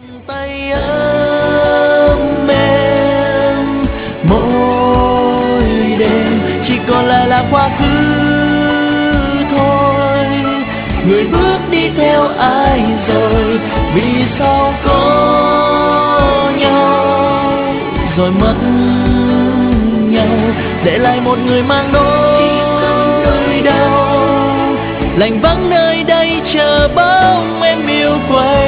Tay ấm em mỗi đêm chỉ còn lại là quá khứ thôi. Người bước đi theo ai rồi, vì sao có nhau rồi mất nhau, để lại một người mang nỗi đau. Lạnh vắng nơi đây chờ bóng em yêu quay